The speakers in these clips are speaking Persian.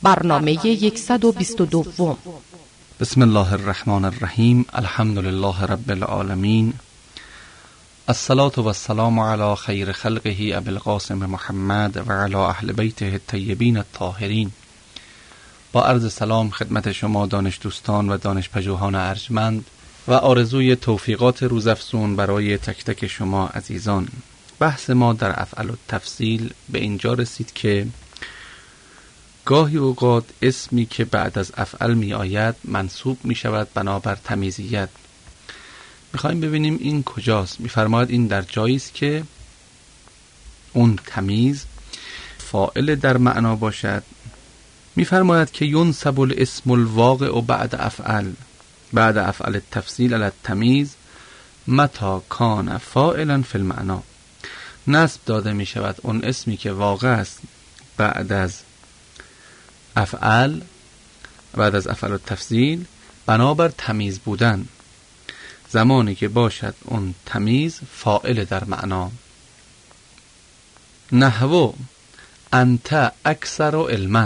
برنامه 122. بسم الله الرحمن الرحیم. الحمد لله رب العالمین. الصلاة و السلام علی خیر خلقه ابی القاسم محمد و علی اهل بیته الطیبین الطاهرین. با عرض سلام خدمت شما دانش دوستان و دانش پژوهان ارجمند و آرزوی توفیقات روزافزون برای تک تک شما عزیزان. بحث ما در افعال التفضیل به اینجا رسید که گاهی اوقات اسمی که بعد از افعل می آید منصوب می شود بنابر تمیزیت. میخوایم ببینیم این کجاست. میفرماید این در جایی است که اون تمیز فاعل در معنا باشد. میفرماید که ینصب الاسم الواقع بعد افعل التفضیل علی التمیز متى کان فاعلا فی المعنا. نصب داده می شود اون اسمی که واقع است بعد از افعال التفضیل بنابر تمیز بودن، زمانی که باشد اون تمیز فاعل در معنا. نحو انت اکثر علما،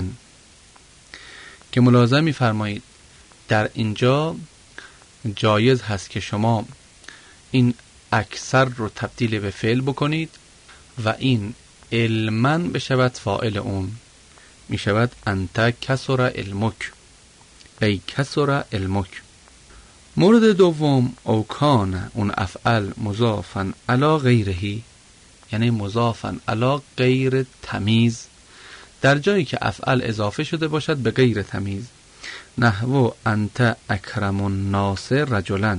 که ملاحظه می‌فرمایید در اینجا جایز هست که شما این اکثر رو تبدیل به فعل بکنید و این علما بشود فاعل اون، می شود انت کسر علمک، ای کسر علمک. مورد دوم او کان اون افعل مضافا علی غیره، یعنی مضافا علی غیر تمیز، در جایی که افعل اضافه شده باشد به غیر تمیز. نحو انت اکرم الناس رجلا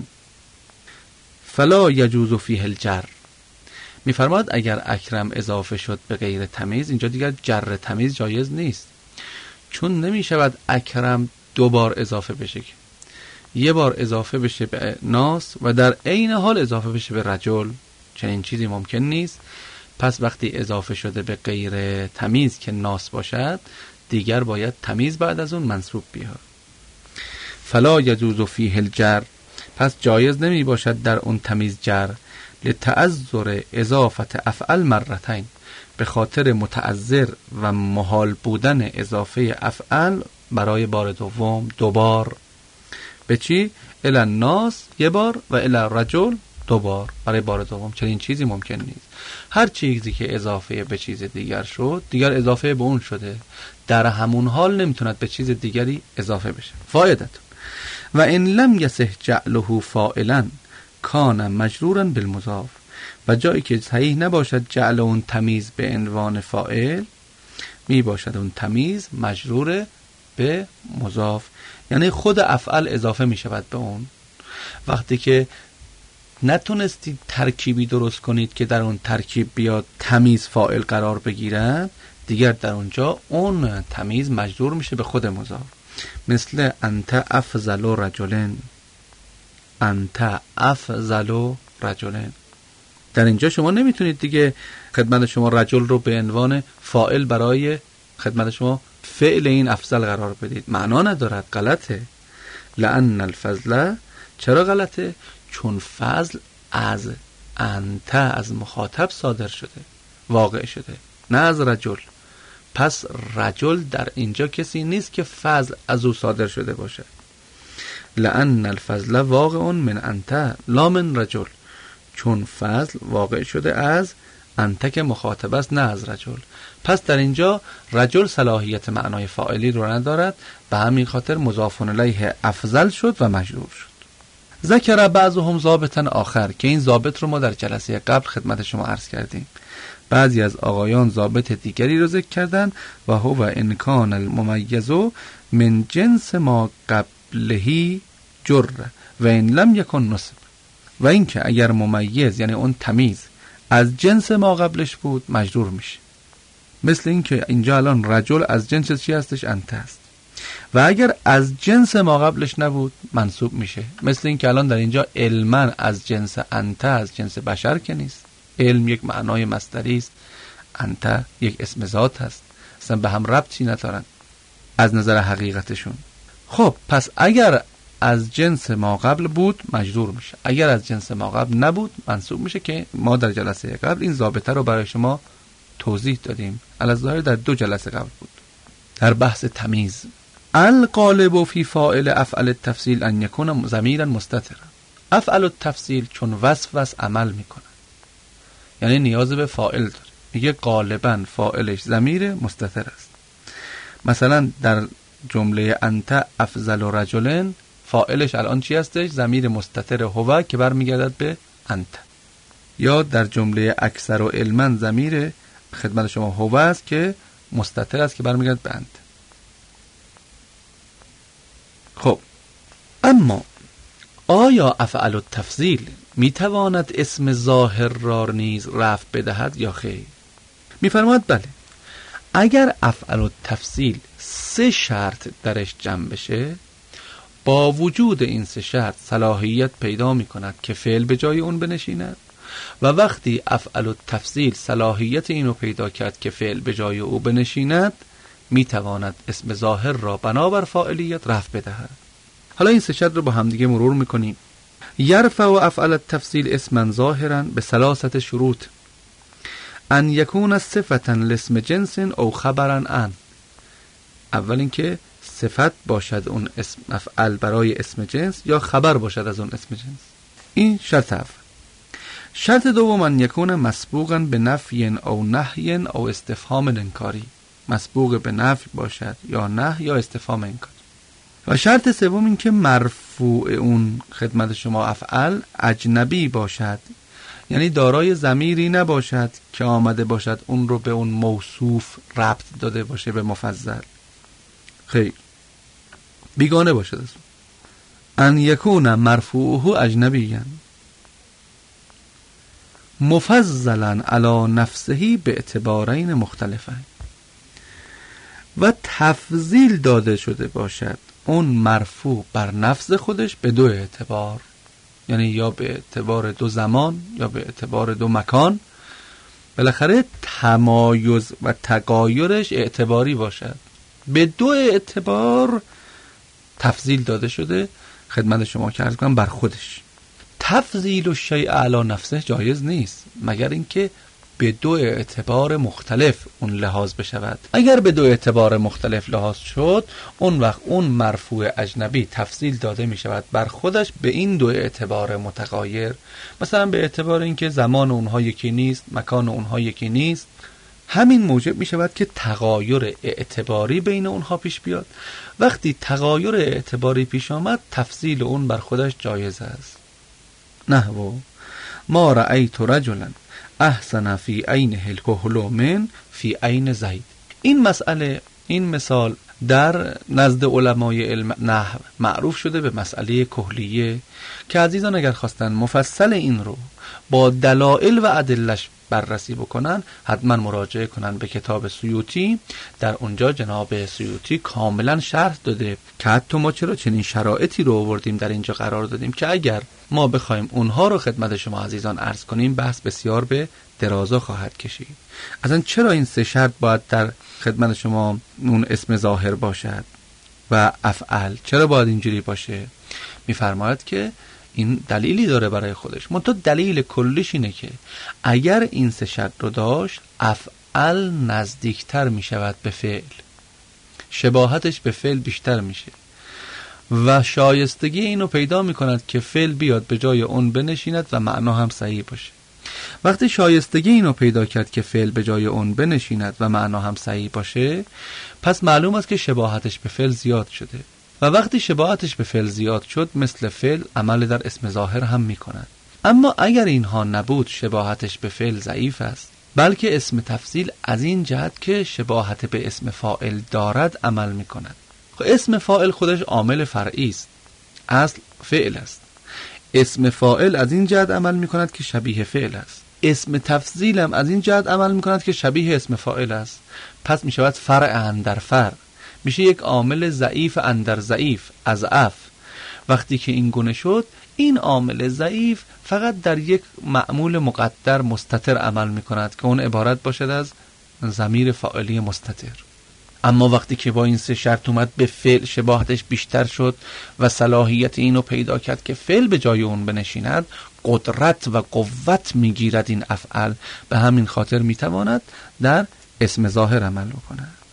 فلا یجوز فیه الجر. میفرماد اگر اکرم اضافه شد به غیر تمیز، اینجا دیگر جر تمیز جایز نیست، چون نمی شود اکرم دو بار اضافه بشه، یه بار اضافه بشه به ناس و در عین حال اضافه بشه به رجل، چنین چیزی ممکن نیست. پس وقتی اضافه شده به غیر تمیز که ناس باشد، دیگر باید تمیز بعد از اون منصوب بیاد. فلا یجوز فیه الجر، پس جایز نمی باشد در اون تمیز جر. لتعذر اضافت افعل مرتين، به خاطر متعذر و محال بودن اضافه افعل برای بار دوم، دوبار. به چی؟ الی الناس یه بار و الی الرجل دو بار برای بار دوم. چنین چیزی ممکن نیست. هر چیزی که اضافه به چیز دیگر شد، دیگر اضافه به اون شده، در همون حال نمیتوند به چیز دیگری اضافه بشه. فایدتون و ان لم یصح جعله فاعلا کان مجرورا بالمضاف، و جایی که صحیح نباشد جعل اون تمیز به عنوان فاعل، می باشد اون تمیز مجرور به مضاف، یعنی خود افعل اضافه می شود به اون. وقتی که نتونستید ترکیبی درست کنید که در اون ترکیب بیاد تمیز فاعل قرار بگیرد، دیگر در اونجا اون تمیز مجرور میشه به خود مضاف. مثل انت افضل رجلن، انت افضل رجلن. در اینجا شما نمیتونید دیگه خدمت شما رجل رو به عنوان فاعل برای خدمت شما فعل این افضل قرار بدید، معنا ندارد، غلطه. لأن الفضل، چرا غلطه؟ چون فضل از انت، از مخاطب صادر شده، واقع شده، نه از رجل. پس رجل در اینجا کسی نیست که فضل از او صادر شده باشه. لأن الفضل واقع من انت لا من رجل، چون فضل واقع شده از انت که مخاطب است، نه از رجل. پس در اینجا رجل صلاحیت معنای فاعلی رو ندارد، به همین خاطر مضاف الیه افضل شد و مجرور شد. ذکر بعضهم ضابطا آخر، که این ضابط رو ما در جلسه قبل خدمت شما عرض کردیم. بعضی از آقایان ضابط دیگری رو ذکر کردن و هو ان کان الممیز من جنس ما قبلهی جر و ان لم یکن نصب، و این که اگر ممیز یعنی اون تمیز از جنس ما قبلش بود مجرور میشه. مثل این که اینجا الان رجل از جنس چی هستش؟ انت است، و اگر از جنس ما قبلش نبود منصوب میشه. مثل این که الان در اینجا علما از جنس انت، از جنس بشر که نیست. علم یک معنای مصدری است، انت یک اسم ذات هست، اصلا به هم ربطی ندارن از نظر حقیقتشون. خب پس اگر از جنس ما قبل بود مجرور میشه، اگر از جنس ما قبل نبود منصوب میشه، که ما در جلسه قبل این ضابطه رو برای شما توضیح دادیم. الظاهر در 2 جلسه قبل بود. در بحث تمیز. الغالب فی فاعل افعل التفضیل ان یکون ضمیرا مستترا. افعل التفضیل چون وصف عمل میکنه، یعنی نیاز به فاعل داره. میگه غالبا فاعلش ضمیر مستتر است. مثلا در جمله انت افضل رجل، فاعلش الان چی هستش؟ ضمیر مستتر هو که برمیگردد به انت. یا در جمله اکثر و علما ضمیر خدمت شما هو است که مستتر است که برمیگردد به انت. خب اما آیا افعل التفضیل میتواند اسم ظاهر را نیز رفع بدهد یا خیر؟ میفرماید بله. اگر افعل التفضیل 3 شرط درش جمع بشه، با وجود این 3 شرط صلاحیت پیدا میکند که فعل به جای اون بنشیند، و وقتی افعل التفضیل صلاحیت اینو پیدا کرد که فعل به جای او بنشیند، میتواند اسم ظاهر را بنابر فاعلیت رفع بدهد. حالا این 3 شرط رو با هم دیگه مرور میکنیم. یرفع افعل التفضیل اسما ظاهرا به 3 شروط: ان یکون صفتا لاسم جنس او خبرا عن. اول اینکه صفت باشد اون اسم افعل برای اسم جنس یا خبر باشد از اون اسم جنس. این شرط اول. شرط دوم ان یکون مسبوقا به نفی او نهی او استفهام انکاری. مسبوق به نفی باشد یا نهی یا استفهام انکاری. و شرط سوم این که مرفوع اون خدمت شما افعل اجنبی باشد، یعنی دارای ضمیری نباشد که آمده باشد اون رو به اون موصوف ربط داده باشه به مفضل. خیر، بیگانه باشد از اون. ان یکون مرفوعه اجنبیاً مفضلا علی نفسه به اعتبارین مختلفین. و تفضیل داده شده باشد اون مرفوع بر نفس خودش به 2 اعتبار، یعنی یا به اعتبار 2 زمان یا به اعتبار 2 مکان. بالاخره تمایز و تغایرش اعتباری باشد. به 2 اعتبار تفضیل داده شده خدمت شما که عرض کنم بر خودش. تفضیل الشیء علی نفسه جایز نیست مگر اینکه به 2 اعتبار مختلف اون لحاظ بشود. اگر به 2 اعتبار مختلف لحاظ شد، اون وقت اون مرفوع اجنبی تفضیل داده می شود بر خودش به این 2 اعتبار متغایر. مثلا به اعتبار اینکه زمان اونها یکی نیست، مکان اونها یکی نیست. همین موجب می شود که تغایر اعتباری بین اونها پیش بیاد. وقتی تغایر اعتباری پیش آمد، تفضیل اون بر خودش جایز است. نحو ما رأیت رجلا احسن فی عینه الکحل من فی عین زید. این مسئله، این مثال در نزد علمای علم نحو معروف شده به مسئله کحلیه که عزیزان اگر خواستن مفصل این رو با دلائل و ادلش بررسی بکنن، حتما مراجعه کنن به کتاب سیوطی. در اونجا جناب سیوطی کاملا شرح داده که حتی ما چرا چنین شرایطی رو آوردیم در اینجا قرار دادیم که اگر ما بخوایم اونها رو خدمت شما عزیزان عرض کنیم، بحث بسیار به درازا خواهد کشید. اصلا چرا این 3 شرط باید در خدمت شما اون اسم ظاهر باشد و افعل چرا باید اینجوری باشه؟ میفرماید که این دلیلی داره برای خودش. منتها دلیل کلیش اینه که اگر این 3 شرط رو داشت، افعل نزدیکتر می شود به فعل، شباهتش به فعل بیشتر میشه و شایستگی اینو پیدا می کند که فعل بیاد به جای اون بنشیند و معنا هم صحیح باشه. وقتی شایستگی اینو پیدا کرد که فعل به جای اون بنشیند و معنا هم صحیح باشه، پس معلوم است که شباهتش به فعل زیاد شده و وقتی شباهتش به فعل زیاد شد، مثل فعل عمل در اسم ظاهر هم می کند. اما اگر اینها نبود، شباهتش به فعل ضعیف است، بلکه اسم تفضیل از این جهت که شباهت به اسم فاعل دارد عمل می کند. اسم فاعل خودش عامل فرعی است، اصل فعل است. اسم فاعل از این جهت عمل می کند که شبیه فعل است. اسم تفضیل هم از این جهت عمل می کند که شبیه اسم فاعل است. پس می شود فرع اندر فرع، میشه یک عامل ضعیف اندر ضعیف، اضعف. وقتی که این گونه شد، این عامل ضعیف فقط در یک معمول مقدر مستتر عمل می کند که اون عبارت باشد از ضمیر فاعلی مستتر. اما وقتی که با این 3 شرط اومد، به فعل شباهتش بیشتر شد و صلاحیت اینو پیدا کرد که فعل به جای اون بنشیند، قدرت و قوت میگیرد این افعال. به همین خاطر میتواند در اسم ظاهر عمل بکند.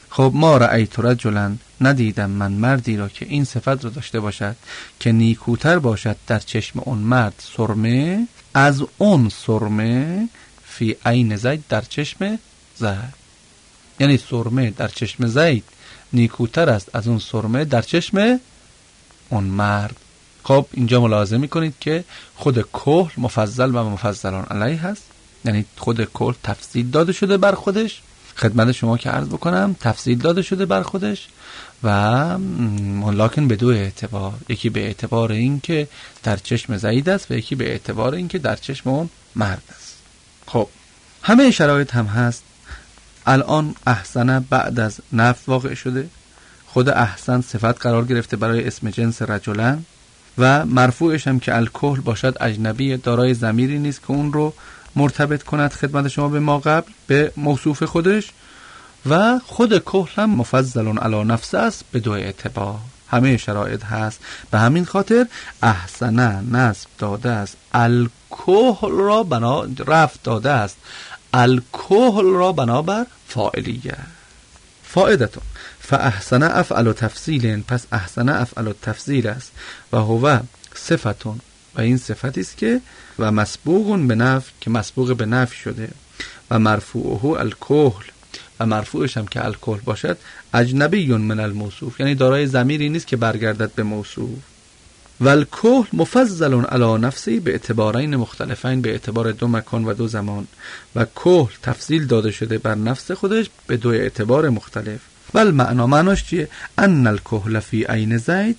خب ما رأیت رجلا، ندیدم من مردی را که این صفت رو داشته باشد که نیکوتر باشد در چشم اون مرد سرمه از اون سرمه فی عین زید در چشم زید. یعنی سرمه در چشم زید نیکوتر است از اون سرمه در چشم اون مرد. خب اینجا ملاحظه میکنید که خود کحل مفضل و مفضلان علیه هست، یعنی خود کحل تفصیل داده شده بر خودش، خدمت شما که عرض بکنم تفصیل داده شده بر خودش و لکن به دو اعتبار، یکی به اعتبار این که در چشم زید است و یکی به اعتبار این که در چشم اون مرد است. خب همه شرایط هم هست. الان احسن بعد از نفی واقع شده، خود احسن صفت قرار گرفته برای اسم جنس رجلن و مرفوعش هم که الکحل باشد اجنبی، دارای ضمیری نیست که اون رو مرتبط کند خدمت شما به ما قبل به موصوف خودش، و خود کحل هم مفضل علی نفسه است به دو اعتبار. همه شرایط هست. به همین خاطر احسنه نصب داده است، الکحل را رفع داده است، الکحل را بنابر فاعلیه. فائدتون فاحسن افعل تفصیل، پس احسن افعل تفصیل است و هو صفتون، و این صفتی است که و مسبوق به نفی، که مسبوق به نفی شده، و مرفوعه الکحل، و مرفوعش هم که الکحل باشد اجنبی من الموصوف، یعنی دارای ضمیری نیست که برگردد به موصوف. و الکحل مفضل علی نفسی به اعتبارین مختلفین، به اعتبار دو مکان و دو زمان، و کحل تفصیل داده شده بر نفس خودش به دو اعتبار مختلف. و معناش چیه؟ ان الکحل فی عین زید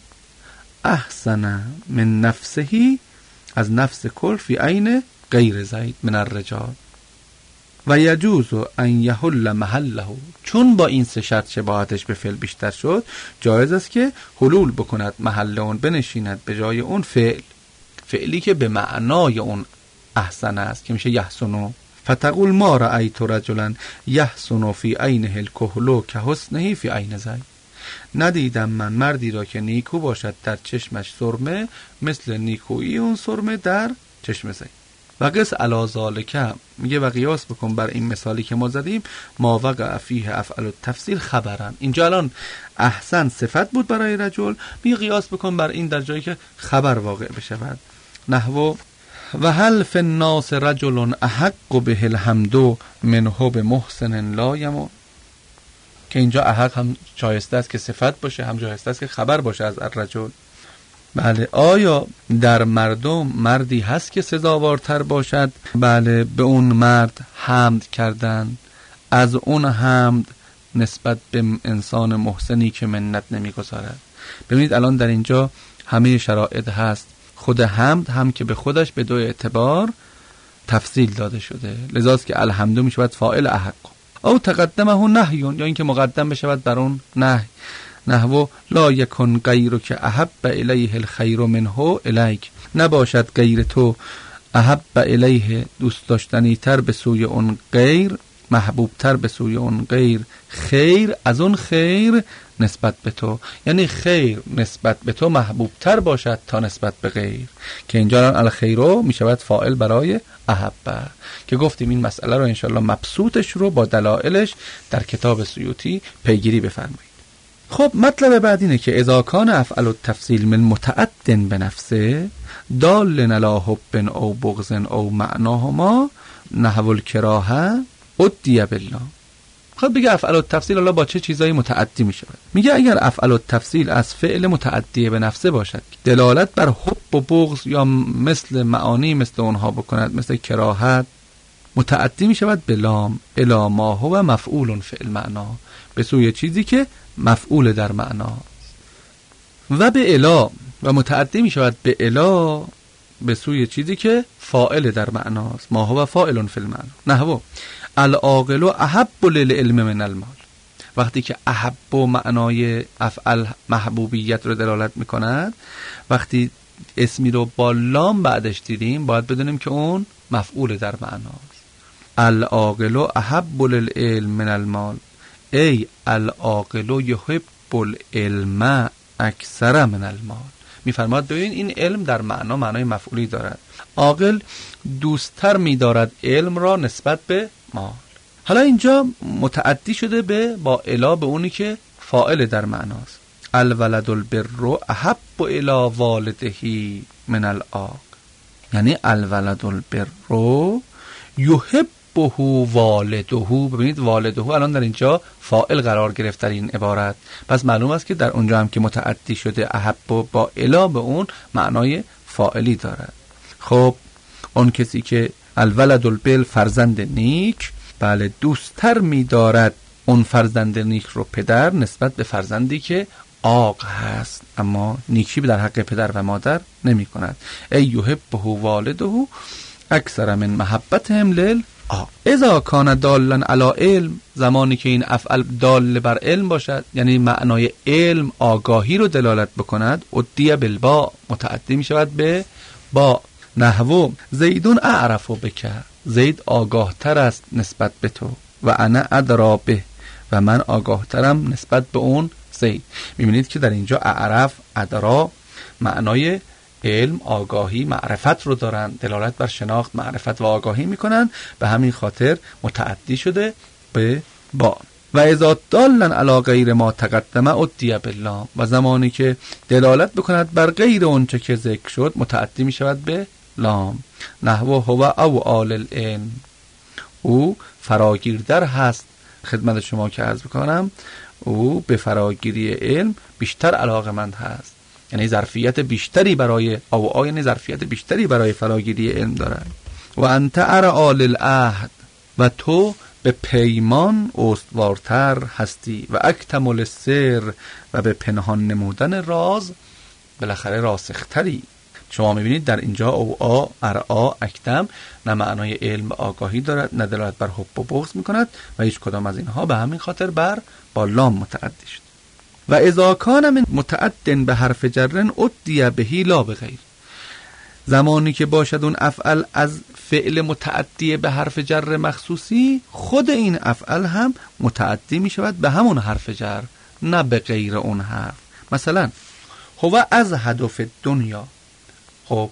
احسن من نفسه، از نفس کحل فی عین غیر زید من الرجال، و یجوز ان یحل محله، چون با این سه شرط شباهتش به فعل بیشتر شد جایز است که حلول بکند، محل اون بنشیند به جای اون فعلی که به معنای اون احسن است که میشه یحسنو. فتقول ما رأیت رجلا یحسن فی عینه الکحل که حسنه فی عین زید، ندیدم من مردی را که نیکو باشد در چشمش سرمه مثل نیکویی اون سرمه در چشم زید. و قس علی ذالک، میگه و قیاس بکن بر این مثالی که ما زدیم، ما وقع فیه افعل التفصیل خبرن. اینجا الان احسن صفت بود برای رجل، میگه قیاس بکن بر این در جایی که خبر واقع بشود. نحو و هل فی الناس رجل احق به الحمد منه به محسن لا یمون، که اینجا احق هم شایسته است که صفت باشه، هم شایسته است که خبر باشه از الرجل. بله، آیا در مردم مردی هست که سزاوارتر باشد بله به اون مرد حمد کردن از اون حمد نسبت به انسان محسنی که منت نمیگذارد؟ ببینید الان در اینجا همه شرایط هست، خود حمد هم که به خودش به دو اعتبار تفصیل داده شده، لذاست که الحمد می شود فاعل احق، او تقدمه نهیون، یا اینکه مقدم بشود بر اون نهی. نحو لا یکن غیرک احب الیه الخیر منه الیک، نباشد غیر تو احب الیه دوست داشتنی تر به سوی اون غیر، محبوب تر به سوی اون غیر خیر از اون خیر نسبت به تو، یعنی خیر نسبت به تو محبوب تر باشد تا نسبت به غیر، که اینجا الخیرو می شود فاعل برای احبه، که گفتیم این مسئله رو انشاءالله مبسوطش رو با دلائلش در کتاب سیوطی پیگیری بفرمایید. خب مطلب بعد اینه که اذا کان افعل التفصیل من متعد به نفسه دال علی حب او بغض او معناهما نحو الکراهه ادی بالله. خب بگه افعل التفصیل الله با چه چیزایی متعدی می شود؟ میگه اگر افعل التفصیل از فعل متعدی به نفسه باشد دلالت بر حب و بغض یا مثل معانی مثل اونها بکند، مثل کراهت، متعدی می شود به لام الی ما هو مفعول فعل معنا، به سوی چیزی که مفعول در معنا، و به الا، و متعدی می شود به الا به سوی چیزی که فاعل در معناست، ما هو فاعل فی المعنا. نحو العاقل احب للعلم من المال، وقتی که احب معنای افعل محبوبیت رو دلالت می کند، وقتی اسمی رو با لام بعدش دیدیم باید بدونیم که اون مفعول در معناست. العاقل احب للعلم من المال، ای العاقل یحب العلم اکثر من المال. میفرماد ببین این علم در معنا معنای مفعولی دارد، عاقل دوستتر می‌دارد علم را نسبت به مال. حالا اینجا متعدی شده به با الا، به اونی که فاعل در معناست. الولد البر احب الی والدهی من العاق، یعنی الولد البر یحبه والده. ببینید والده الان در اینجا فاعل قرار گرفت در این عبارت، پس معلوم است که در اونجا هم که متعدی شده احب با الا به اون معنای فاعلی دارد. خب اون کسی که الولد البر فرزند نیک، بله دوستتر می‌دارد اون فرزند نیک رو پدر نسبت به فرزندی که عاق هست اما نیکی در حق پدر و مادر نمی کند. ای یحبه والده اکثر من محبتهم للعاق. اذا کان دالا علی علم، زمانی که این افعل دال بر علم باشد، یعنی معنای علم آگاهی رو دلالت بکند، ادی بالباء، متعدی می شود به با. نحو زیدون اعرف بک، زید آگاه تر است نسبت به تو، و انا ادرا به، و من آگاه ترم نسبت به اون زید. میبینید که در اینجا اعرف، ادرا معنای علم، آگاهی، معرفت رو دارن، دلالت بر شناخت، معرفت و آگاهی میکنن، به همین خاطر متعدی شده به با. و اذا دالن علی غیر ما تقدم ادی باللام، و زمانی که دلالت بکند بر غیر اونچه که ذکر شد متعدی میشود به لام. نحو هو او آل العلم، او فراگیردر هست. خدمت شما که عرض بکنم او به فراگیری علم بیشتر علاقمند هست، یعنی ظرفیت بیشتری برای یعنی ظرفیت بیشتری برای فراگیری علم دارد. و انت ارعال العهد، و تو به پیمان استوارتر هستی، و اکتمل السر، و به پنهان نمودن راز بالاخره راسختری. شما میبینید در اینجا او ارعا اکتم نه معنای علم و آگاهی دارد، نه دلالت بر حب و بغض میکند، و هیچ کدام از اینها به همین خاطر بر با لام متعدی شد. و اذا کان من متعد به حرف جر ادی بهی لا بغیر، زمانی که باشد اون افعل از فعل متعدی به حرف جر مخصوصی، خود این افعل هم متعدی می شود به همون حرف جر، نه به غیر اون حرف. مثلا هو ازهد فی الدنیا، خب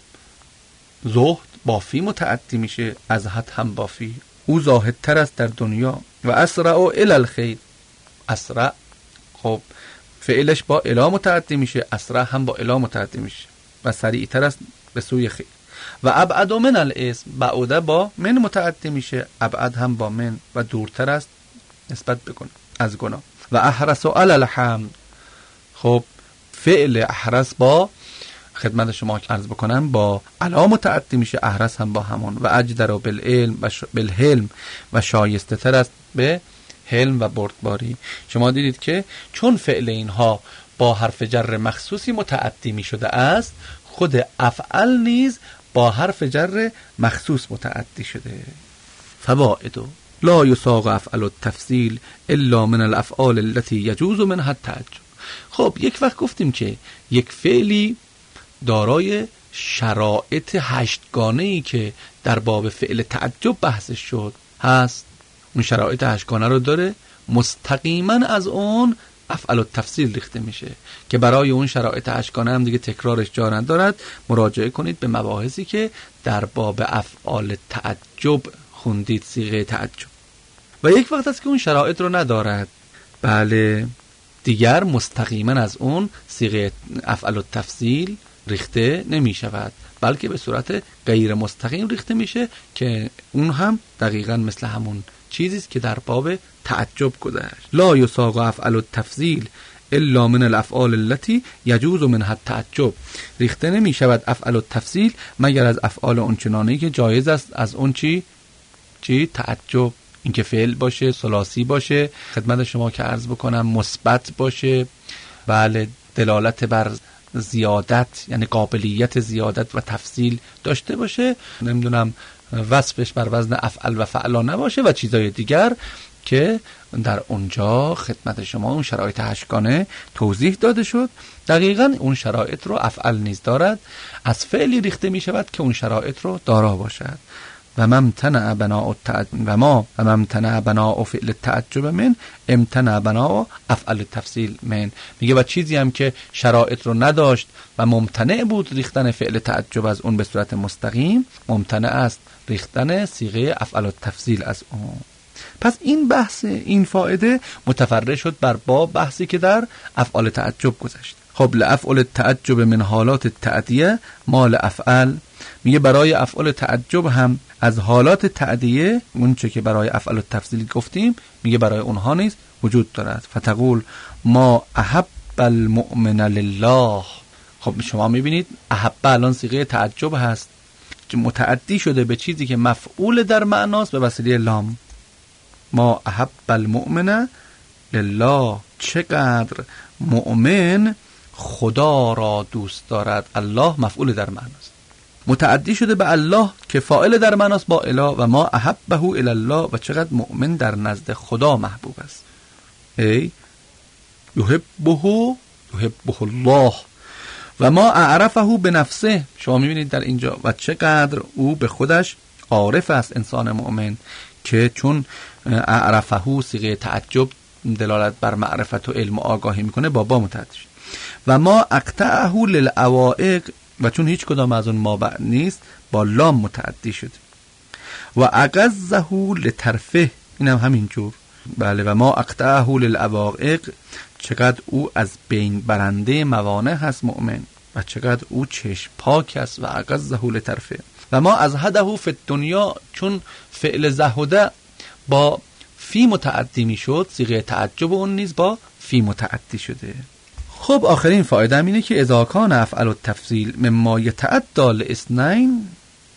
زهد با فی متعدی میشه، ازهد هم با فی، او زاهد تر است در دنیا. و اسرع الی الخیر، اسرع خب فعلش با الا متعدی میشه، اسرع هم با الا متعدی میشه و سریع تر است به سوی خیر. و ابعد من الاسم، بعوده با من متعدی میشه، ابعد هم با من و دورتر است نسبت به گناه، از گناه. و احرس علی الحمد، خب فعل احرس با خدمت شما که عرض بکنم با علا متعدی میشه، احرس هم با همون. و اجدر بالعلم و بالحلم، و شایسته تر است به حلم و بردباری. شما دیدید که چون فعل اینها با حرف جر مخصوصی متعدی می شده است، خود افعل نیز با حرف جر مخصوص متعدی شده. فوائد: لا یساق افعل التفضیل الا من الافعال التي یجوز منها التعجب. خب یک وقت گفتیم که یک فعلی دارای شرایط 8 گانه‌ای که در باب فعل تعجب بحثش شد هست، اون شرایط 8 گانه رو داره، مستقیما از اون افعال التفضیل ریخته میشه که برای اون شرایط 8 گانه هم دیگه تکرارش جا ندارد. مراجعه کنید به مباحثی که در باب افعال تعجب خوندید، صیغه تعجب. و یک وقت است که اون شرایط رو ندارد، بله دیگر مستقیما از اون صیغه افعال التفضیل ریخته نمی شود، بلکه به صورت غیر مستقیم ریخته میشه که اون هم دقیقاً مثل همون چیزی است که در باب تعجب گذشت. لا یساق افعال التفضیل الا من الافعال التي یجوز منها التعجب، ریخته نمی شود افعال التفضیل مگر از افعال اونچنانی که جایز است از اون چی تعجب، اینکه فعل باشه، ثلاثی باشه، خدمت شما که عرض بکنم مثبت باشه، بله دلالت بر زیادت یعنی قابلیت زیادت و تفصیل داشته باشه، نمیدونم وصفش بر وزن افعل و فعلا نباشه و چیزای دیگر که در اونجا خدمت شما اون شرایط 8 گانه توضیح داده شد. دقیقاً اون شرایط رو افعل نیز دارد، از فعلی ریخته می شود که اون شرایط رو دارا باشد. و ممتنع بناء فعل التعجب من امتنع بناء افعل التفضیل من، میگه و چیزی هم که شرایط رو نداشت و ممتنع بود ریختن فعل تعجب از اون به صورت مستقیم، ممتنع است ریختن صیغه افعل التفضیل از اون. پس این بحث، این فائده متفرع شد بر بحثی که در افعال تعجب گذشت. خب لافعال التعجب من حالات التعدیه ما لافعل، میگه برای افعال تعجب هم از حالات تعدیه اون چه که برای افعال التفضیل گفتیم، میگه برای اونها نیز وجود دارد. فتقول ما احب المؤمن لله. خب شما میبینید احب الان صیغه تعجب هست، متعدی شده به چیزی که مفعول در معناست به وسیله لام. ما احب المؤمن لله، چقدر مؤمن خدا را دوست دارد. الله مفعول در معناست، متعدی شده به الله که فاعل در معناست با اله. و ما احبه الی الله، و چقدر مؤمن در نزد خدا محبوب است. ای یحبه الله. و ما اعرفه به نفسه، شما میبینید در اینجا و چقدر او به خودش عارف است انسان مؤمن، که چون اعرفه صیغه تعجب دلالت بر معرفت و علم و آگاهی میکنه با متعدی شد. و ما اقطعه للعوائق، و چون هیچ کدام از اون ما بعد نیست با لام متعدی شده. و اغزه لطرفه، این هم همین جور. بله. و ما اقطعه للعوائق، چقدر او از بین برنده موانع هست مؤمن، و چقدر او چشم پاک است. و اغزه لطرفه. و ما ازهده فی الدنیا، چون فعل زهده با فی متعدی میشد، صیغه تعجب اون نیز با فی متعدی شده. خب آخرین فایده اینه که اذا کان افعل التفضیل مما یتعدی لاثنین،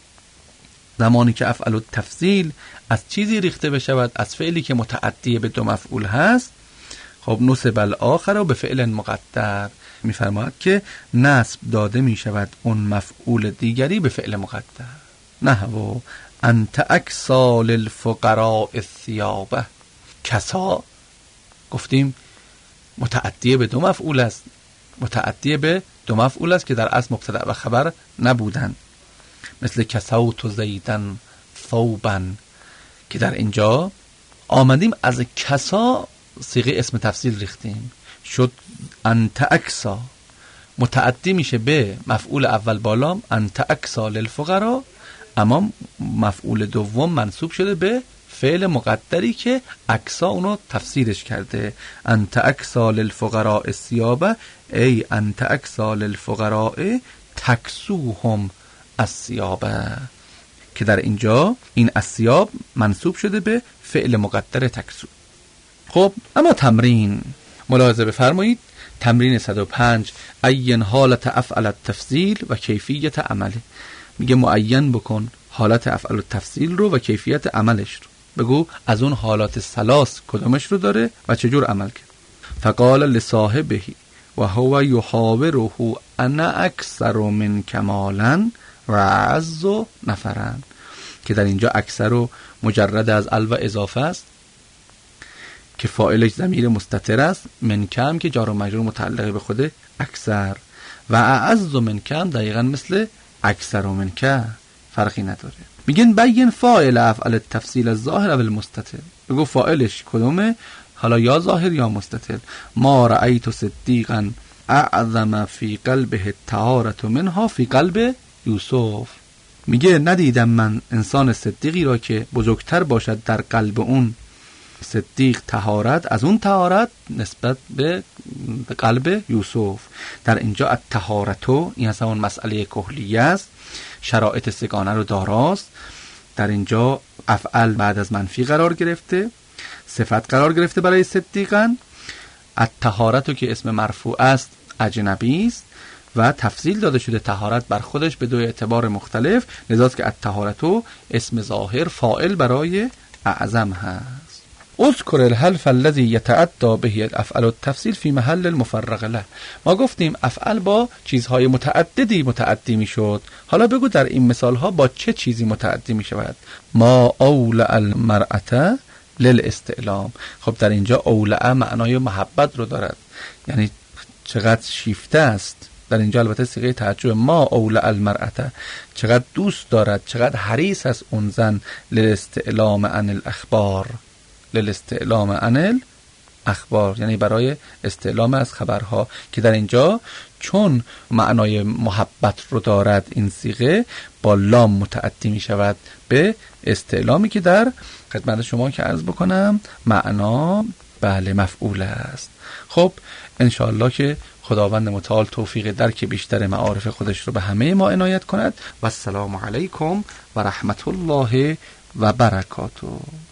زمانی که افعل التفضیل از چیزی ریخته بشود، از فعلی که متعدی به دو مفعول هست، خب نصب الاخر و به فعل مقدر، میفرماید که نصب داده می شود اون مفعول دیگری به فعل مقدر. نحو انت اکسا للفقراء الثیابه. کسا گفتیم متعدی به دو مفعول است، متعدی به دو مفعول است که در اصل مبتدا و خبر نبودن، مثل کسوت زیدن ثوبا، که در اینجا آمدیم از کسا صیغه اسم تفضیل ریختیم، شد انت اکسا، متعدی میشه به مفعول اول بالام انت اکسا للفقراء، اما مفعول دوم منصوب شده به فعل مقدری که اکسا اونو تفسیرش کرده. انت اکسا للفقراء الثیابه، ای انت اکسا للفقراء تکسوهم الثیابه، که در اینجا این الثیاب منصوب شده به فعل مقدر تکسو. خب اما تمرین، ملاحظه بفرمایید. تمرین 105 عین حالت افعل التفضیل و کیفیت عمله. میگه معین بکن حالت افعل التفضیل رو و کیفیت عملش رو. بگو از اون حالات ثلاث کدامش رو داره و چجور عمل کرد. فقال لصاحبه و هو یحاوره انا اکثر من کمالا و اعز نفرا، که در اینجا اکثر و مجرد از ال و اضافه است که فاعلش ضمیر مستتر است، من کم که جار و مجرور متعلق به خود اکثر، و اعز من کم دقیقا مثل اکثر و من که، فرقی نداره. میگن بین فاعل افعل التفضیل الظاهر و المستتر. بگو فاعلش کدومه، حالا یا ظاهر یا مستتر. ما رأیت صدیقا اعظم فی قلبه الطهارة منها فی قلب یوسف. میگه ندیدم من انسان صدیقی را که بزرگتر باشد در قلب اون صدیق طهارت از اون طهارت نسبت به قلب یوسف. در اینجا الطهارتو این اصلا اون مسئله کحلیه است، شرایط سگانه رو داراست. در اینجا افعل بعد از منفی قرار گرفته، صفت قرار گرفته برای صدیقن. الطهارتو که اسم مرفوع است اجنبی است و تفضیل داده شده طهارت بر خودش به دو اعتبار مختلف، لذاست که الطهارتو اسم ظاهر فاعل برای اعظم هست. اذکر الحلف الذی یتعدی به افعل التفضیل فی محل المفرغ له. ما گفتیم افعل با چیزهای متعددی متعدی میشد، حالا بگو در این مثال ها با چه چیزی متعدی می شود. ما اولع المرأة للاستعلام. خب در اونجا اولع معنای محبت رو دارد، یعنی چقدر شیفته است. در اینجا البته صیغه تعجب، ما اولع المرأة، چقدر دوست دارد، چقدر حریص است اون زن للاستعلام عن الاخبار، للاستعلام عن اخبار، یعنی برای استعلام از خبرها، که در اینجا چون معنای محبت رو دارد این صیغه با لام متعدی می شود به استعلامی که در خدمت شما که عرض بکنم معنا بله مفعول است. خب انشاءالله که خداوند متعال توفیق درک بیشتر معارف خودش رو به همه ما عنایت کند و السلام علیکم و رحمت الله و برکاته.